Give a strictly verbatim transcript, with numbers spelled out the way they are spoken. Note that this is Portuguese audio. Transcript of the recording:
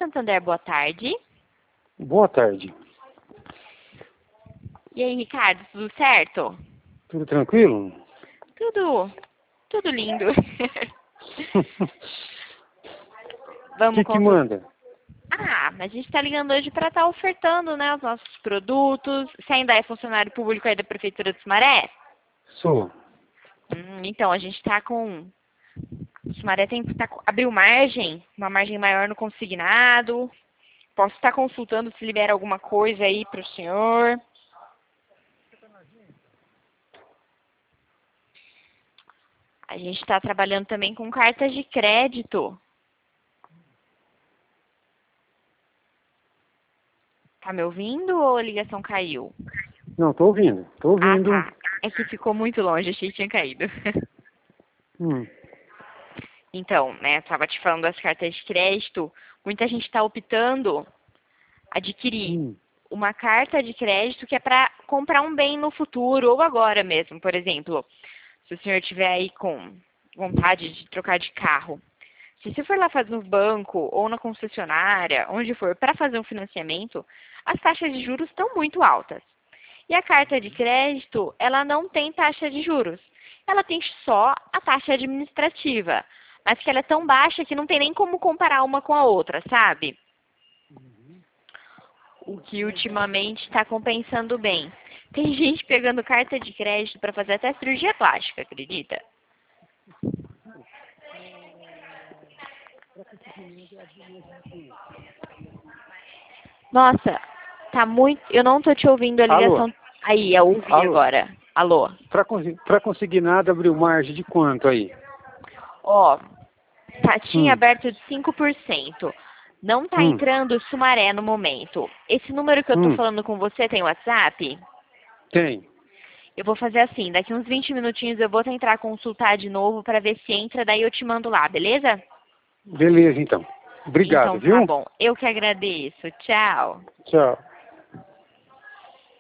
Santander, boa tarde. Boa tarde. E aí, Ricardo, tudo certo? Tudo tranquilo? Tudo, tudo lindo. O Vamos que que consul- manda? Ah, mas a gente está ligando hoje para estar ofertando, né, os nossos produtos. Você ainda é funcionário público aí da Prefeitura de Sumaré? Sou. Hum, então, a gente está com... Sumaré tem tá, com- abriu margem, uma margem maior no consignado. Posso estar consultando se libera alguma coisa aí para o senhor. A gente está trabalhando também com cartas de crédito. Tá me ouvindo ou a ligação caiu? Não, tô ouvindo. Tô Ah, ouvindo. tá. É que ficou muito longe, achei que tinha caído. Hum. Então, né, eu tava te falando das cartas de crédito. Muita gente está optando adquirir Hum. uma carta de crédito que é para comprar um bem no futuro ou agora mesmo. Por exemplo, se o senhor tiver aí com vontade de trocar de carro, se você for lá fazer no banco ou na concessionária, onde for, para fazer um financiamento, as taxas de juros estão muito altas. E a carta de crédito, ela não tem taxa de juros. Ela tem só a taxa administrativa, mas que ela é tão baixa que não tem nem como comparar uma com a outra, sabe? O que ultimamente está compensando bem. Tem gente pegando carta de crédito para fazer até cirurgia plástica, acredita? Nossa, tá muito... Eu não tô te ouvindo, a Alô? ligação... Aí, eu ouvi Alô? agora. Alô? Pra, consi- pra conseguir nada, abriu margem de quanto aí? Ó, tá, tinha Hum. aberto de cinco por cento. Não tá Hum. entrando Sumaré no momento. Esse número que eu tô Hum. falando com você tem WhatsApp? Tem. Eu vou fazer assim, daqui uns vinte minutinhos eu vou tentar consultar de novo para ver se entra, daí eu te mando lá, beleza? Beleza, então. Obrigado, Então tá viu? bom. Eu que agradeço. Tchau. Tchau.